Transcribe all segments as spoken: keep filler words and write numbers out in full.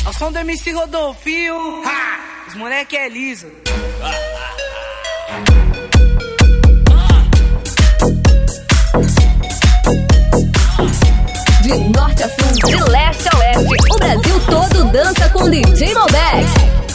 Ao som do M C Rodolfinho, ha! Os moleque é liso. De norte a sul, de leste a oeste, o Brasil todo dança com D J Malbec.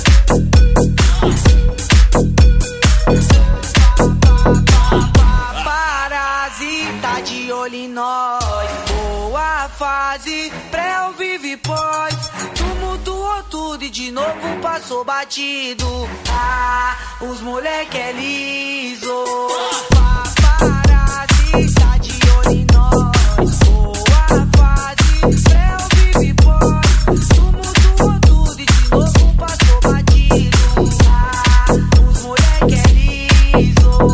Parasita de olho em nós, boa fase, pré ao vivo e pós. Tumultuou tudo e de novo passou batido. Ah, os moleque é liso. Parasita de olho em nós, boa fase, pré ao vivo e pós. Tumultuou tudo e de novo passou batido. Ah, os moleque é liso.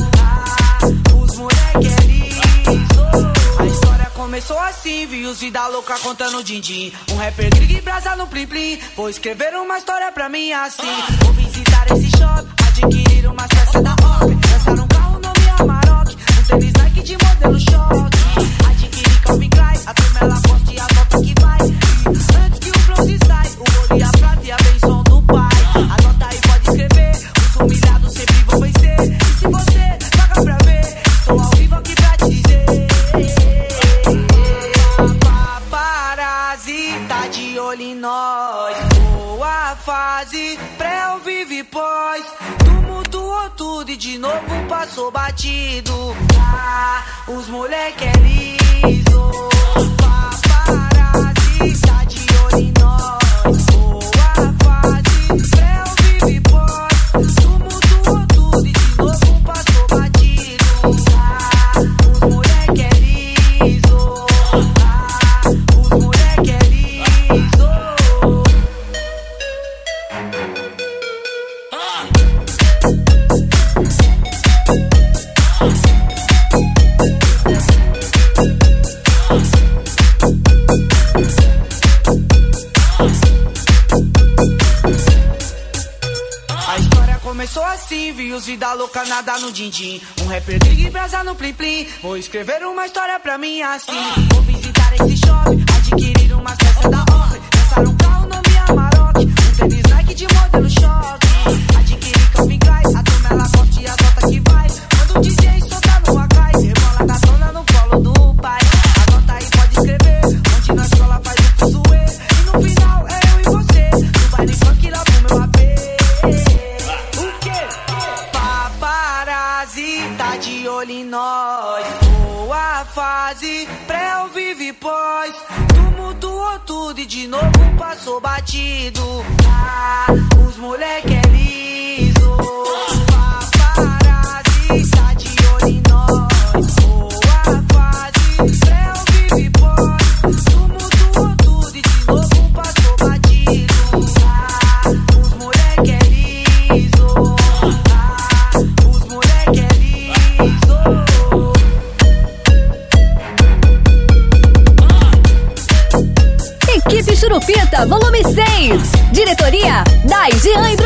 Começou assim, vi os vida louca contando din-din. Um rapper grig brasa no plim plim. Vou escrever uma história pra mim assim. Vou visitar esse shopping, adquirir umas peças da Oakley. Lançar um carro nome Amarok, um tênis Nike de modelo choque. Adquirir Calvin Klein, a turma ela posta e a nota que vai. E antes que o bronze sai, o ouro e a prata e a benção do pai. Anota aí, pode escrever, os humilhados sempre vão vencer. E se você paga pra ver, estou ao vivo aqui pra te dizer. Tá de olho em nós, boa fase, pré ao vivo e pós. Tumultuou tudo e de novo passou batido. Ah, os moleque é liso. Paparazzi, tá de olho em nós, boa fase, pré ao vivo e pós. Tumultuou tudo e de novo passou batido. Ah, os moleque é liso. Ah, os moleque é liso. Começou assim, vi os vida louca nada no din-din. Um rapper grig brasa no plim plim. Vou escrever uma história pra mim assim. Vou visitar esse shopping, adquirir umas peças da Oakley. Lançar um carro nome Amarok, um tênis Nike de modelo choque. Adquirir Calvin Klein, a turma ela gosta e a nota que vai. Quando o D J soltar no Akai, rebola gatona no colo do pai. Anota aí, pode escrever, onde na escola faz o fuzuê. E no final é eu e você, no baile funk lá pro meu A P. Tá de olho em nós, boa fase, pré ao vivo e pós. Tumultuou tudo e de novo passou batido. Ah, os moleque é liso. Paparazzi, tá de olho em nós, boa fase, pré ao vivo e pós. Tumultuou tudo e de novo passou batido. Ah, os moleque é liso. Ah, os moleque é liso. Equipe Churupita, volume seis. Diretoria da Jean e